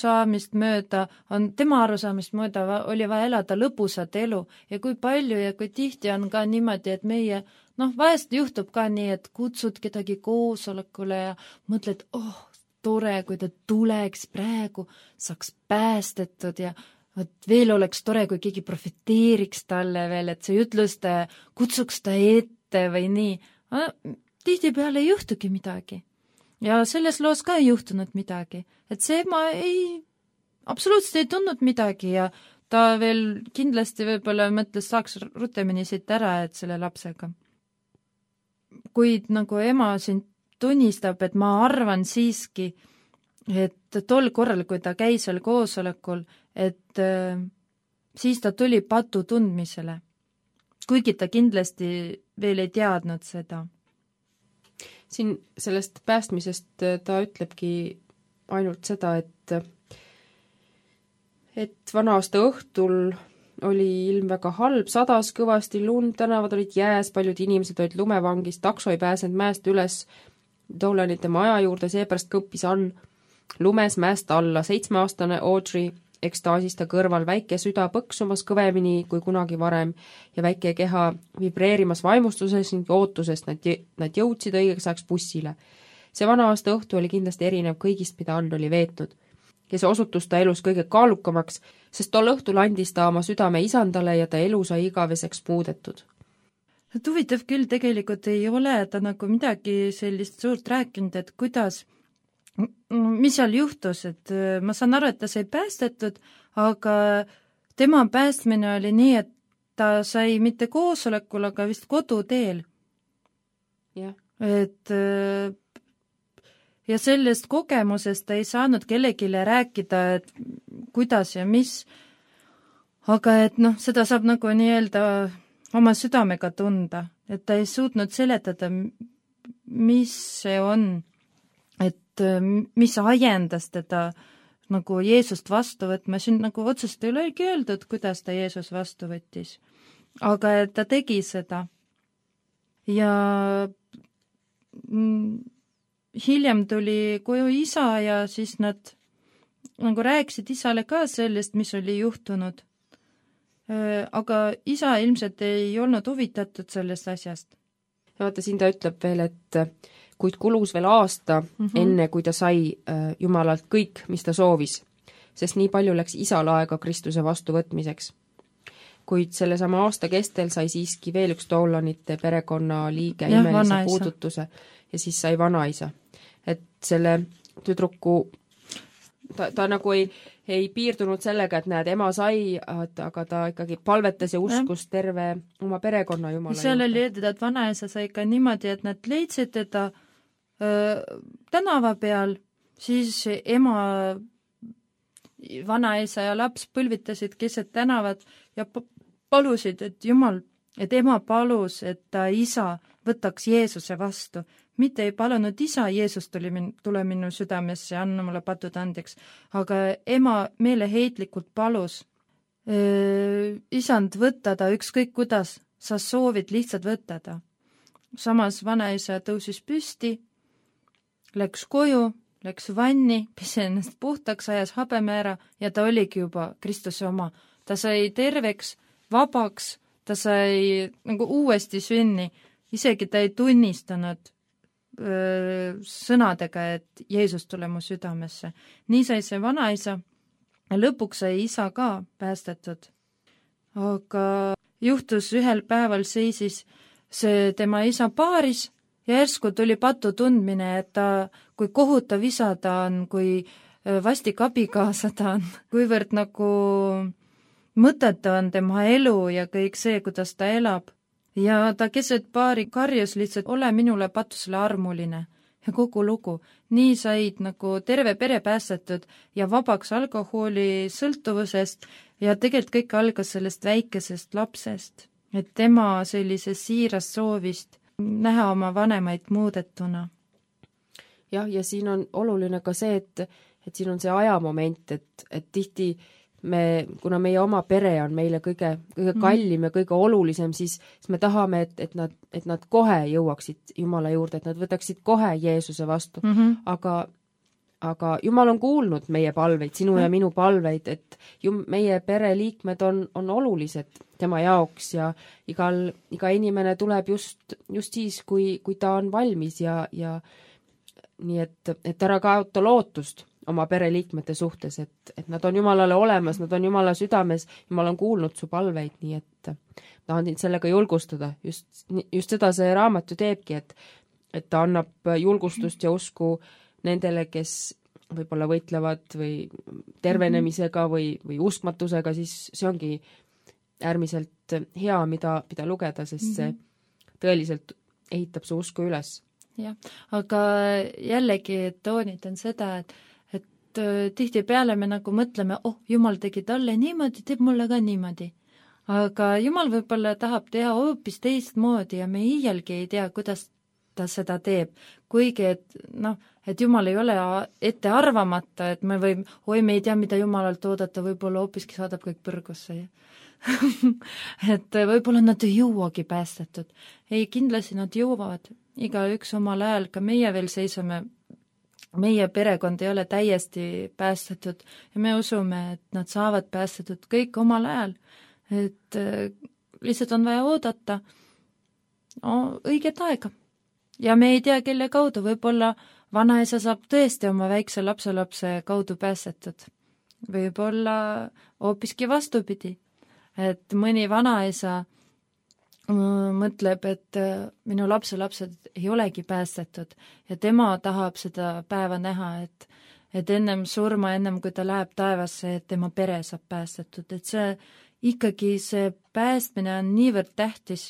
tema arusaamist mööda oli vaja elada lõbusat elu ja kui palju ja kui tihti on ka niimoodi, et meie, vahest juhtub ka nii, et kutsud kedagi koosolekule ja mõtled, tore, kui ta tuleks praegu, saaks päästetud ja veel oleks tore, kui keegi profiteeriks talle veel, et see jutlustaja kutsuks ta ette või nii. Tihtipeale ei juhtugi midagi. Ja selles loos ka ei juhtunud midagi. Et see ema absoluutselt ei tundnud midagi ja ta veel kindlasti võib-olla mõtles, saaks rutemini siit ära, et selle lapsega. Kuid nagu ema siin tunnistab, et ma arvan siiski, et tol korral, kui ta käis veel koosolekul, et siis ta tuli patu tundmisele, kuigi ta kindlasti veel ei teadnud seda. Siin sellest päästmisest ta ütlebki ainult seda, et vana aasta õhtul oli ilm väga halb, sadas kõvasti lund, tänavad olid jääs, paljud inimesed olid lumevangis, takso ei pääsenud mäest üles Dolanite maja juurde, seepärast kõppis Ann lumes mäest alla. 7-aastane Audrey ekstaasis ta kõrval, väike süda põksumas kõvemini kui kunagi varem ja väike keha vibreerimas vaimustuses ning ootusest nad jõudsid õigeks ajaks bussile. See vana aasta õhtu oli kindlasti erinev kõigist, mida Ann oli veetnud. Ja see osutus ta elus kõige kaalukamaks, sest tol õhtul andis ta oma südame isandale ja ta elu sai igaveseks muudetud. Et huvitav küll, tegelikult ei ole ta nagu midagi sellist suurt rääkinud, et kuidas, mis seal juhtus, et ma saan aru, et ta sai päästetud, aga tema päästmine oli nii, et ta sai mitte koosolekul, aga vist koduteel. Jah. Et ja sellest kogemusest ta ei saanud kellegile rääkida, et kuidas ja mis, aga et seda saab nagu nii-öelda oma südamega tunda, et ta ei suutnud seletada, mis see on, et mis ajendas teda nagu Jeesust vastu võtma, siin nagu otsest ei olegi öeldud, kuidas ta Jeesus vastu võttis, aga et ta tegi seda. Ja hiljem tuli koju isa ja siis nad nagu rääkisid isale ka sellest, mis oli juhtunud. Aga isa ilmselt ei olnud huvitatud sellest asjast. Ja vaata, siin ta ütleb veel, et kuid kulus veel aasta enne, kui ta sai Jumalalt kõik, mis ta soovis, sest nii palju läks isal aega Kristuse vastuvõtmiseks. Kuid sellesama aasta kestel sai siiski veel üks Dolanite perekonna liige imelise puudutuse ja siis sai vanaisa. Et selle tüdruku ta nagu ei piirdunud sellega, et näed, ema sai, aga ta ikkagi palvetas ja uskus terve oma perekonna Jumala seal juurde. Oli öeldud, et vanaisa sai ka niimoodi, et nad leidsid teda tänava peal, siis ema, vanaisa ja laps põlvitasid keset tänavat ja palusid, et Jumal, et ema palus, et ta isa võtaks Jeesuse vastu. Mitte ei palunud isa, Jeesus tule minu südamesse, anna mulle patud andeks, aga ema meeleheitlikult palus isand võtta ta ükskõik kuidas, sa soovid lihtsalt võtta ta. Samas vanaisa tõusis püsti, läks koju, läks vanni, pesi ennast puhtaks, ajas habeme ära ja ta oligi juba Kristuse oma. Ta sai terveks, vabaks, ta sai nagu uuesti sünni, isegi ta ei tunnistanud sõnadega, et Jeesus tule mu südamesse. Nii sai see vanaisa ja lõpuks sai isa ka päästetud. Aga juhtus ühel päeval seisis see tema isa paaris ja järsku tuli patu tundmine, et ta, kui kohutav isa ta on, kui vastik abikaasa ta on, kuivõrd nagu mõtete on tema elu ja kõik see, kuidas ta elab. Ja ta keset paari karjus lihtsalt, ole minule patusele armuline ja kogu lugu. Nii said nagu terve pere päästetud ja vabaks alkoholi sõltuvusest ja tegelikult kõik algas sellest väikesest lapsest, et tema sellise siirast soovist näha oma vanemaid muudetuna. Jah, ja siin on oluline ka see, et siin on see ajamoment, et tihti kuna meie oma pere on meile kõige kallim ja kõige olulisem, siis me tahame, et nad kohe jõuaksid Jumala juurde, et nad võtaksid kohe Jeesuse vastu. Aga Jumal on kuulnud meie palveid, sinu ja minu palveid, et meie pereliikmed on olulised tema jaoks ja iga inimene tuleb just siis, kui ta on valmis ja nii, et ära kaota lootust oma pereliikmete suhtes, et nad on Jumalale olemas, nad on Jumala südames, Jumal on kuulnud su palveid, nii et tahan sind sellega julgustada. Just seda see raamat ju teebki, et ta annab julgustust ja usku nendele, kes võib-olla võitlevad või tervenemisega või uskmatusega, siis see ongi äärmiselt hea, mida lugeda, sest see tõeliselt ehitab su usku üles. Jah, aga jällegi toonitan seda, et tihtipeale me nagu mõtleme, Jumal tegi talle niimoodi, teeb mulle ka niimoodi. Aga Jumal võib-olla tahab teha hoopis teistmoodi ja me iialgi ei tea, kuidas ta seda teeb. Kuigi, et Jumal ei ole ette arvamata, et me me ei tea, mida Jumalalt oodata, võib-olla hoopiski saadab kõik põrgusse. Et võib-olla nad ei jõuagi päästetud. Ei, kindlasti nad jõuavad. Iga üks omal ajal, ka meie veel seisame, meie perekond ei ole täiesti päästetud ja me usume, et nad saavad päästetud kõik omal ajal, et lihtsalt on vaja oodata õiget aega. Ja me ei tea, kelle kaudu, võib-olla vanaisa saab tõesti oma väikse lapselapse kaudu päästetud. Võib-olla hoopiski vastupidi, et mõni vanaisa mõtleb, et minu lapselapsed ei olegi päästetud ja tema tahab seda päeva näha, et ennem surma, ennem kui ta läheb taevasse, et tema pere saab päästetud, et see päästmine on niivõrd tähtis,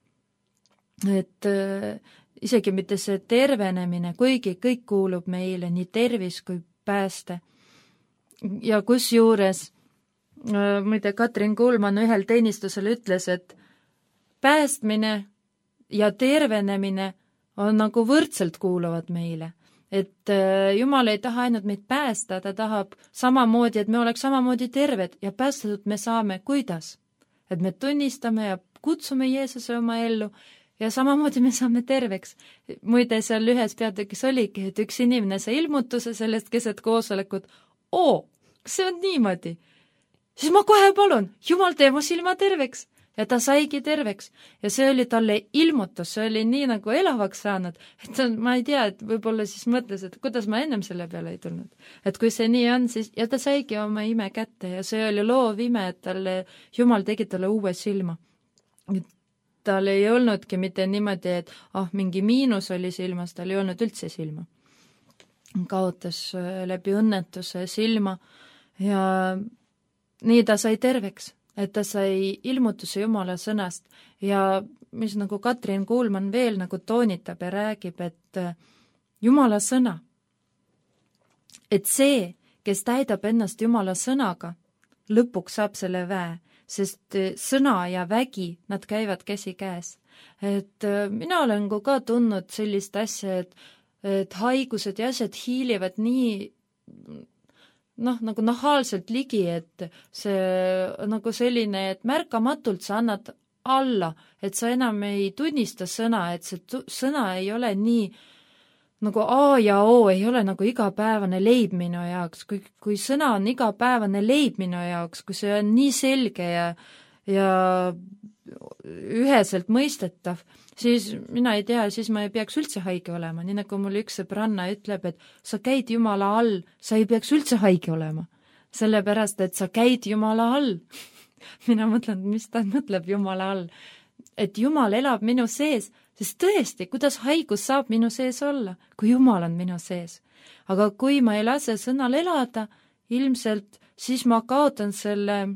et isegi mitte see tervenemine, kuigi kõik kuulub meile, nii tervis kui pääste. Ja kusjuures, muide Katrin Kuulmann ühel teenistusel ütles, et päästmine ja tervenemine on nagu võrdselt kuuluvad meile. Et Jumal ei taha ainult meid päästa, ta tahab samamoodi, et me oleks samamoodi terved ja päästetud me saame. Kuidas? Et me tunnistame ja kutsume Jeesuse oma ellu ja samamoodi me saame terveks. Muide, seal ühes peatükis oligi, et üks inimene sai ilmutuse sellest keset koosolekut. See on niimoodi. Siis ma kohe palun, Jumal tee mu silma terveks. Ja ta saigi terveks ja see oli talle ilmutus, see oli nii nagu elavaks saanud, et ma ei tea, et võib-olla siis mõtles, et kuidas ma ennem selle peale ei tulnud. Et kui see nii on, siis ja ta saigi oma ime kätte ja see oli loov ime, et Jumal tegi talle uue silma. Tal ei olnudki mitte niimoodi, et mingi miinus oli silmas, tal ei olnud üldse silma. Kaotas läbi õnnetuse silma ja nii ta sai terveks. Et ta sai ilmutuse Jumala sõnast ja mis nagu Katrin Kuulmann veel nagu toonitab ja räägib, et Jumala sõna, et see, kes täidab ennast Jumala sõnaga, lõpuks saab selle väe, sest sõna ja vägi, nad käivad käsi käes. Et mina olen ka tundnud sellist asja, et haigused ja asjad hiilivad nii nagu nahaalselt ligi, et see nagu selline, et märkamatult sa annad alla, et sa enam ei tunnista sõna, et see sõna ei ole nii nagu A ja O, ei ole nagu igapäevane leib minu jaoks. Kui sõna on igapäevane leib minu jaoks, kui see on nii selge ja üheselt mõistetav, siis mina ei tea, siis ma ei peaks üldse haige olema. Nii nagu mul üks sõbranna ütleb, et sa käid Jumala all, sa ei peaks üldse haige olema. Sellepärast, et sa käid Jumala all. Mina mõtlen, mis ta mõtleb Jumala all. Et Jumal elab minu sees, sest tõesti, kuidas haigus saab minu sees olla, kui Jumal on minu sees. Aga kui ma ei lase sõnal elada, ilmselt siis ma kaotan selle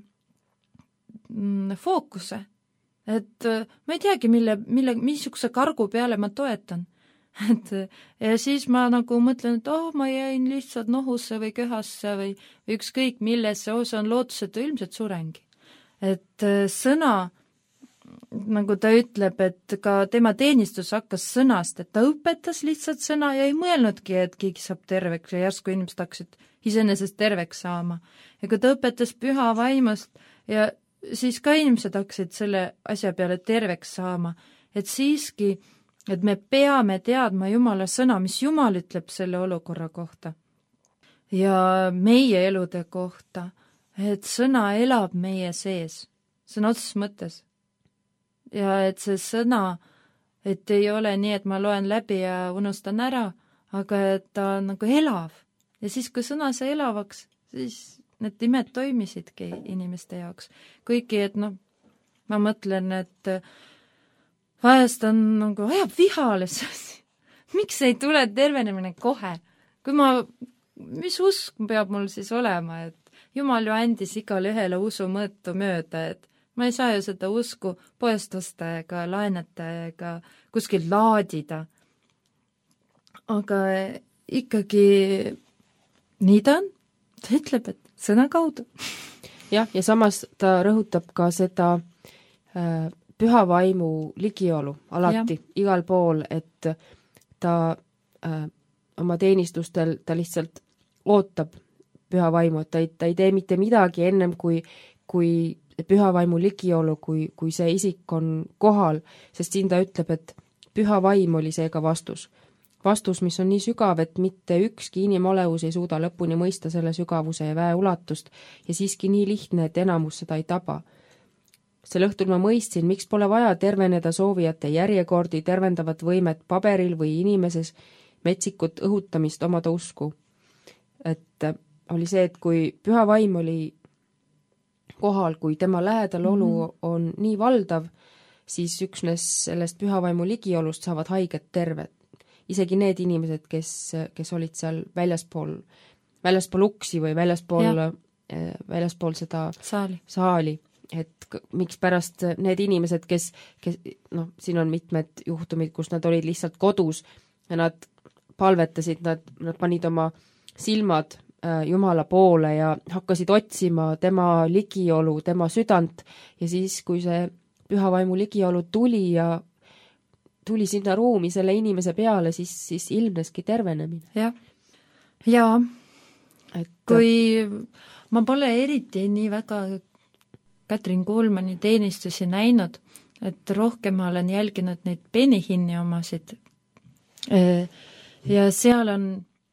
fookuse. Et ma ei teagi, missuguse kargu peale ma toetan. Ja siis ma nagu mõtlen, et ma jäin lihtsalt nohusse või köhasse või ükskõik millesse, see on lootusetu, ilmselt surengi. Et sõna, nagu ta ütleb, et ka tema teenistus hakkas sõnast, et ta õpetas lihtsalt sõna ja ei mõelnudki, et keegi saab terveks ja järsku inimesed hakkasid iseenesest terveks saama. Ja kui ta õpetas püha vaimust ja siis ka inimesed hakkasid selle asja peale terveks saama, et siiski, et me peame teadma Jumala sõna, mis Jumal ütleb selle olukorra kohta ja meie elude kohta, et sõna elab meie sees, sõna otseses mõttes. Ja et see sõna, et ei ole nii, et ma loen läbi ja unustan ära, aga et ta on nagu elav. Ja siis, kui sõna sai elavaks, siis need imed toimisidki inimeste jaoks. Kuigi, et ma mõtlen, et vahest on nagu ajab vihale. Miks ei tule tervenemine kohe? Kui ma mis usk peab mul siis olema, et Jumal ju andis igale ühele usu mõõtu mööda, et ma ei saa ju seda usku poest osta ega laenata ega kuskilt laadida. Aga ikkagi nii ta on, ta ütleb, et sõna kaudu. Jah, ja samas ta rõhutab ka seda püha vaimu ligiolu alati, igal pool, et ta oma teenistustel ta lihtsalt ootab püha vaimu, et ta ei tee mitte midagi ennem, kui püha vaimu ligiolu, kui see isik on kohal, sest siin ta ütleb, et püha vaim oli seega vastus. Vastus, mis on nii sügav, et mitte ükski inimolevus ei suuda lõpuni mõista selle sügavuse ja väe ulatust ja siiski nii lihtne, et enamus seda ei taba. Sel õhtul ma mõistsin, miks pole vaja terveneda soovijate järjekordi, tervendavat võimet paberil või inimeses, metsikut õhutamist omada usku. Et oli see, et kui püha vaim oli kohal, kui tema lähedal olu on nii valdav, siis üksnes sellest püha vaimu ligiolust saavad haiget terved. Isegi need inimesed, kes olid seal väljaspool uksi või väljaspool seda saali. Et miks pärast need inimesed, kes siin on mitmed juhtumid, kus nad olid lihtsalt kodus ja nad palvetasid, nad panid oma silmad Jumala poole ja hakkasid otsima tema ligiolu, tema südant ja siis, kui see püha vaimu ligiolu tuli sinna ruumi selle inimese peale, siis ilmneski tervenemine. Ja kui ma pole eriti nii väga Katrin Kuhlmanni teenistusi näinud, et rohkem ma olen jälginud neid Benihini omasid. Ja seal on,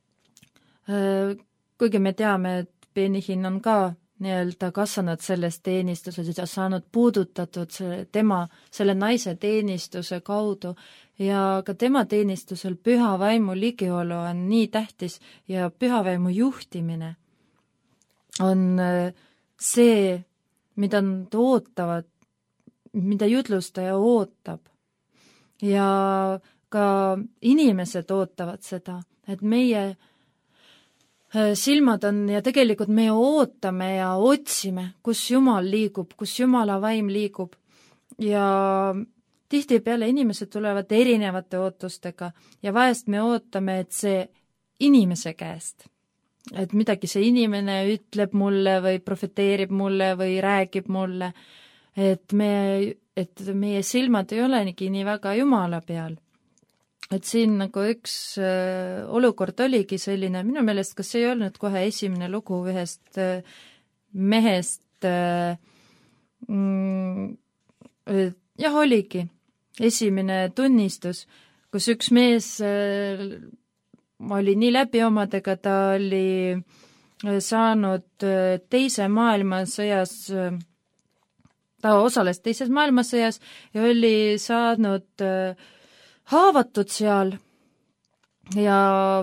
kuigi me teame, et Benihin on ka nii-öelda kasvanud selles teenistuses ja saanud puudutatud selle naise teenistuse kaudu ja ka tema teenistusel püha vaimu ligiolu on nii tähtis ja püha vaimu juhtimine on see, mida nad ootavad, mida jutlustaja ootab. Ja ka inimesed ootavad seda, et meie silmad on ja tegelikult me ootame ja otsime, kus Jumal liigub, kus Jumala vaim liigub. Ja tihtipeale inimesed tulevad erinevate ootustega ja vahest me ootame, et see inimese käest. Et midagi see inimene ütleb mulle või profeteerib mulle või räägib mulle, et meie silmad ei olenegi nii väga Jumala peal. Et siin nagu üks olukord oligi selline, minu meelest, kas ei olnud kohe esimene lugu ühest mehest, jah oligi esimene tunnistus, kus üks mees oli nii läbi omadega, ta oli saanud teise maailmasõjas, ta osales teises maailmasõjas ja oli saanud haavatud seal ja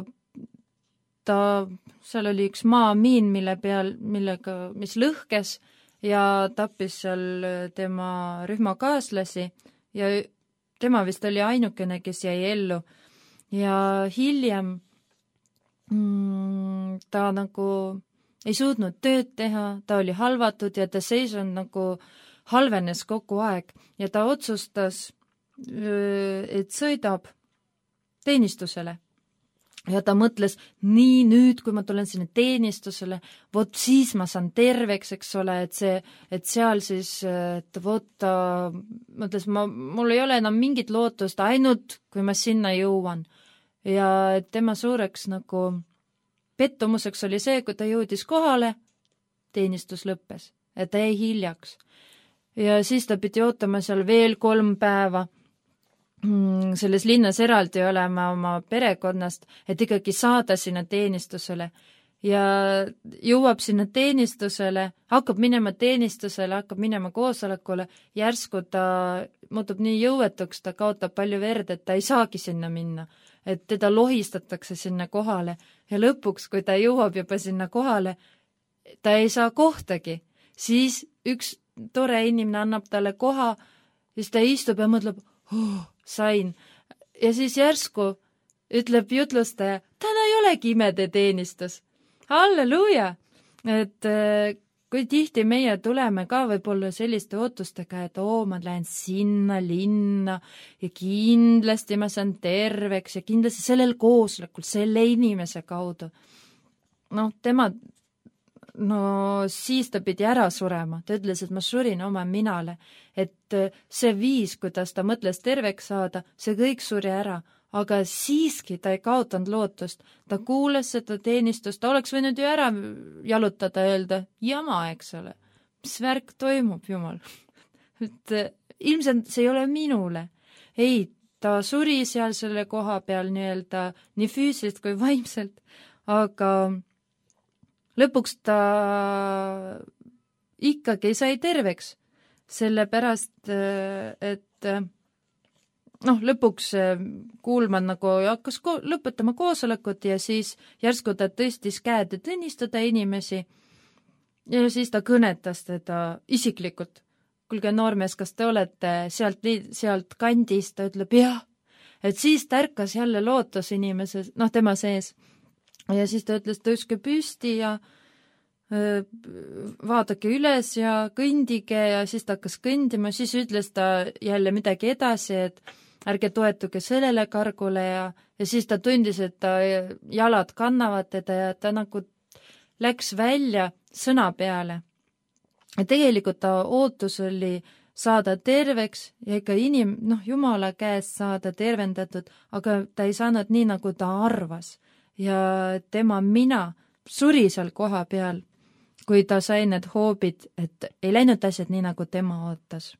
seal oli üks maamiin, mis lõhkes ja tappis seal tema rühmakaaslasi ja tema vist oli ainukene, kes jäi ellu. Ja hiljem ta nagu ei suutnud tööd teha, ta oli halvatud ja ta seisund nagu halvenes kogu aeg ja ta otsustas, et sõidab teenistusele. Ja ta mõtles, nii nüüd, kui ma tulen sinna teenistusele, vot siis ma saan terveks, eks ole, et seal siis, et vot ta mõtles, mul ei ole enam mingit lootust, ainult kui ma sinna jõuan. Ja tema suureks nagu pettumuseks oli see, kui ta jõudis kohale, teenistus lõppes, et ta jäi hiljaks. Ja siis ta pidi ootama seal veel 3 päeva selles linnas eraldi olema oma perekonnast, et ikkagi saada sinna teenistusele. Ja jõuab sinna teenistusele, hakkab minema teenistusele, hakkab minema koosolekule, järsku ta muutub nii jõuetuks, ta kaotab palju verd, et ta ei saagi sinna minna. Et teda lohistatakse sinna kohale ja lõpuks, kui ta jõuab juba sinna kohale, ta ei saa kohtagi. Siis üks tore inimene annab talle koha, siis ta istub ja mõtleb, sain. Ja siis järsku ütleb jutlustaja, täna ei olegi imede teenistus. halleluuja! Et kui tihti meie tuleme ka võib-olla selliste ootustega, et ma lähen sinna linna ja kindlasti ma saan terveks ja kindlasti sellel koosolekul, selle inimese kaudu. Siis ta pidi ära surema. Ta ütles, et ma surin oma minale. Et see viis, kuidas ta mõtles terveks saada, see kõik suri ära. Aga siiski ta ei kaotanud lootust. Ta kuules seda teenistust, ta oleks võinud ju ära jalutada ja öelda, jama, eks ole. Mis värk toimub, jumal? Et ilmselt see ei ole minule. Ei, ta suri seal selle koha peal nii füüsiliselt kui vaimselt, aga lõpuks ta ikkagi sai terveks, sellepärast, et lõpuks Kuulman nagu hakkas lõpetama koosolekut ja siis järsku ta tõstis käed, et õnnistada inimesi ja siis ta kõnetas teda isiklikult. Kuulge, noormees, kas te olete sealt kandist? Ta ütleb, jah, et siis tärkas jälle lootus inimese, tema sees. Ja siis ta ütles, tõuske püsti ja vaadake üles ja kõndige ja siis ta hakkas kõndima, siis ütles ta jälle midagi edasi, et ärge toetuge sellele kargule ja siis ta tundis, et ta jalad kannavad teda ja ta nagu läks välja sõna peale. Ja tegelikult ta ootus oli saada terveks ja ikka Jumala käest saada tervendatud, aga ta ei saanud nii, nagu ta arvas. Ja tema mina suri seal koha peal, kui ta sai need hoobid, et ei läinud asjad nii, nagu tema ootas.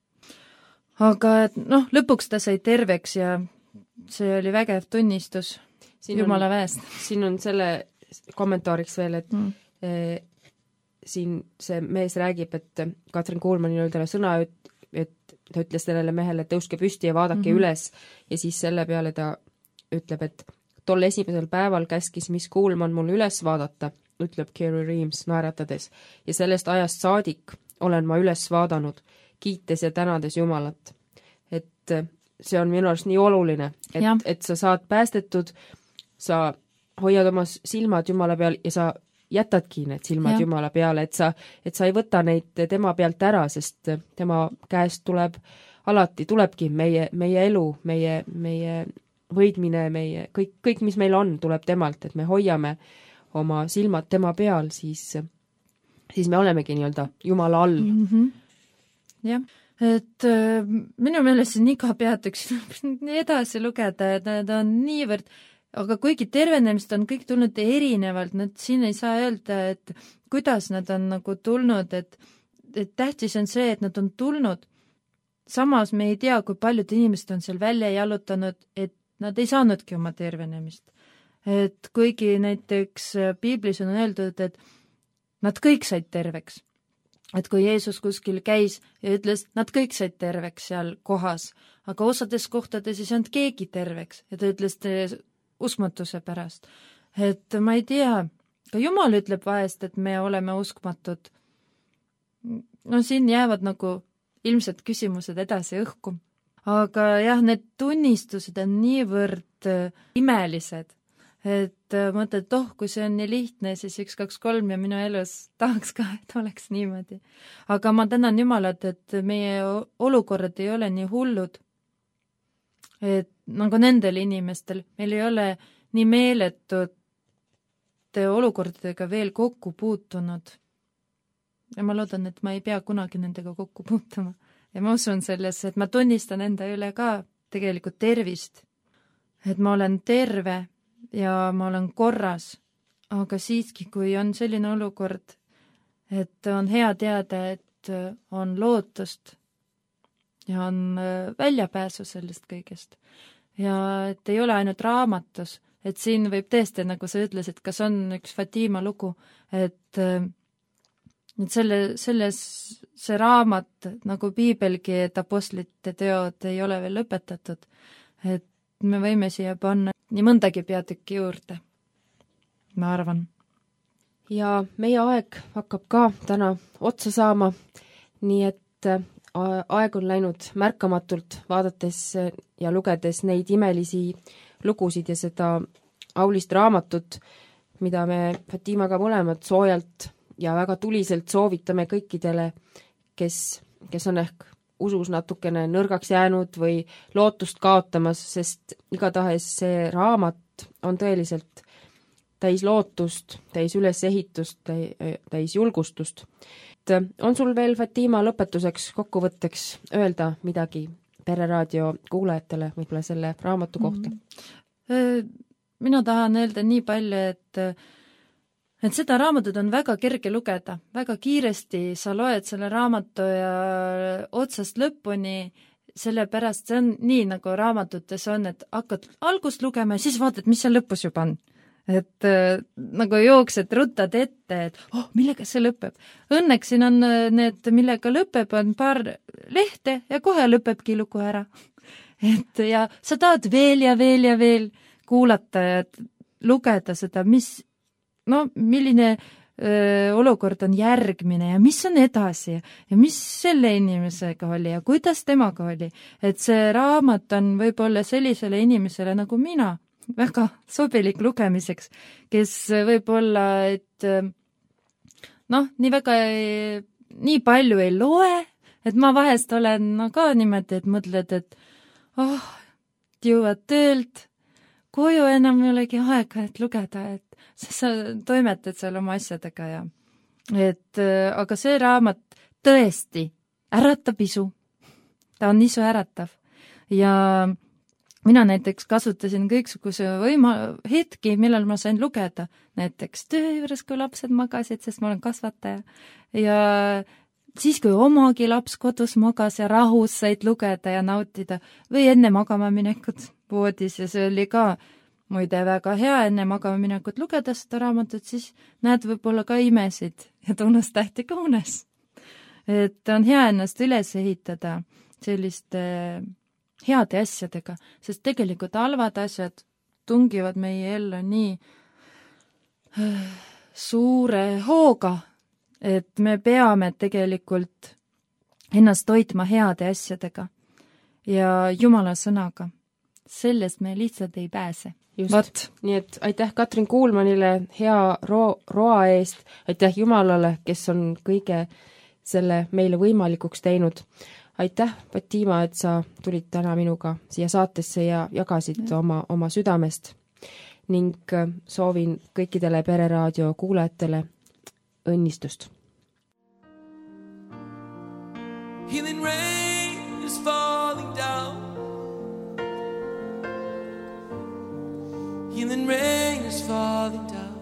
Aga lõpuks ta sai terveks ja see oli vägev tunnistus Jumala väest. Siin on selle kommentaariks veel, et siin see mees räägib, et Katrin Kuulmanil oli talle sõna, et ta ütles sellele mehele, et tõuske püsti ja vaadake üles ja siis selle peale ta ütleb, et tol esimesel päeval käskis Miss Kuulman mul üles vaadata, ütleb Carrie Reams naeratades, ja sellest ajast saadik olen ma üles vaadanud, kiites ja tänades Jumalat. Et see on minu arust nii oluline, et sa saad päästetud, sa hoiad oma silmad Jumala peal ja sa jätadki need silmad Jumala peale, et sa ei võta neid tema pealt ära, sest tema käest tulebki meie elu, meie võidmine, kõik, mis meil on, tuleb temalt, et me hoiame oma silmad tema peal, siis me olemegi nii-öelda Jumala all. Jah, et minu meelest siin iga peatuks edasi lugeda, et nad on niivõrd, aga kuigi tervenemist on kõik tulnud erinevalt, siin ei saa öelda, et kuidas nad on nagu tulnud, et tähtis on see, et nad on tulnud. Samas me ei tea, kui paljud inimesed on seal välja jalutanud, et nad ei saanudki oma tervenemist. Et kuigi näiteks piiblis on öeldud, et nad kõik said terveks. Et kui Jeesus kuskil käis ja ütles, nad kõik said terveks seal kohas, aga osades kohtades ei saanud keegi terveks ja ta ütles uskmatuse pärast. Et ma ei tea, ka Jumal ütleb vahest, et me oleme uskmatud. Siin jäävad nagu ilmselt küsimused edasi õhku. Aga jah, need tunnistused on niivõrd imelised, et mõtled, et kui see on nii lihtne, siis 1, 2, 3 ja minu elus tahaks ka, et oleks niimoodi. Aga ma tänan Jumalat, et meie olukorrad ei ole nii hullud, et nagu nendel inimestel, meil ei ole nii meeletute olukordadega veel kokku puutunud. Ja ma loodan, et ma ei pea kunagi nendega kokku puutuma. Ja ma usun selles, et ma tunnistan enda üle ka tegelikult tervist. Et ma olen terve ja ma olen korras, aga siiski, kui on selline olukord, et on hea teada, et on lootust ja on väljapääsu sellest kõigest. Ja et ei ole ainult raamatus, et siin võib tõesti, nagu sa ütlesid, kas on üks Fatima lugu, et see raamat, nagu piibelgi, et apostlite teod ei ole veel lõpetatud, et me võime siia panna nii mõndagi peatükki juurde, ma arvan. Ja meie aeg hakkab ka täna otsa saama, nii et aeg on läinud märkamatult, vaadates ja lugedes neid imelisi lugusid ja seda aulist raamatut, mida me Fatimaga mõlemad soojalt ja väga tuliselt soovitame kõikidele, kes on ehk usus natukene nõrgaks jäänud või lootust kaotamas, sest igatahes see raamat on tõeliselt täis lootust, täis ülesehitust, täis julgustust. On sul veel, Fatima, lõpetuseks kokkuvõtteks öelda midagi Pereraadio kuulajatele võib-olla selle raamatu kohta? Mina tahan öelda nii palju, et seda raamatut on väga kerge lugeda, väga kiiresti sa loed selle raamatu ja otsast lõpuni, sellepärast see on nii, nagu raamatutes on, et hakkad algust lugema ja siis vaatad, mis seal lõpus juba on. Et nagu jooksed, ruttad ette, et millega see lõpeb. Õnneks siin on need, millega lõpeb, on paar lehte ja kohe lõpebki lugu ära. Et ja sa tahad veel ja veel ja veel kuulata ja lugeda seda, milline olukord on järgmine ja mis on edasi ja mis selle inimesega oli ja kuidas temaga oli. Et see raamat on võib-olla sellisele inimesele nagu mina väga sobilik lugemiseks, kes võib-olla, et nii palju ei loe, et ma vahest olen ka niimoodi, et mõtled, et jõuad töölt, koju enam ei olegi aega, et lugeda, et sa toimetad seal oma asjadega ja aga see raamat tõesti äratab isu. Ta on isu äratav ja mina näiteks kasutasin kõiksuguse hetki, millal ma sain lugeda, näiteks töö juures, kui lapsed magasid, sest ma olen kasvataja. Ja siis, kui omagi laps kodus magas ja rahus said lugeda ja nautida või enne magama minekut voodis ja see oli ka muide väga hea enne magama minekut lugeda seda raamatut, siis näed võib-olla ka imesid ja tunnustähti ka unes. Et on hea ennast üles ehitada selliste heade asjadega, sest tegelikult halvad asjad tungivad meie ellu nii suure hooga, et me peame tegelikult ennast toitma heade asjadega ja Jumala sõnaga. Sellest me lihtsalt ei pääse. Just. Nii et aitäh Katrin Kuulmanile hea roa eest, aitäh Jumalale, kes on kõige selle meile võimalikuks teinud. Aitäh, Fatima, et sa tulid täna minuga siia saatesse ja jagasid oma südamest ning soovin kõikidele Pereraadio kuulajatele õnnistust. Healing rain is falling down. Healing rain is falling down.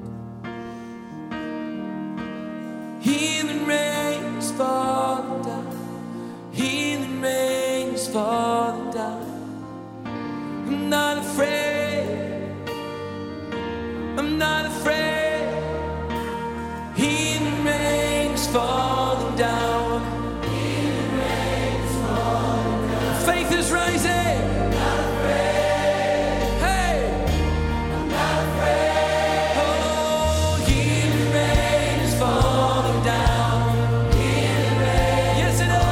Healing rain is falling down. Healing rain is falling down. I'm not afraid. I'm not afraid. Healing rain is falling down. Healing rain is falling down. Faith is rising. I'm not afraid. Hey, I'm not afraid. Oh, healing rain is falling down. Healing rain. Yes, it is.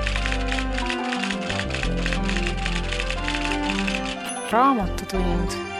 Raamatutund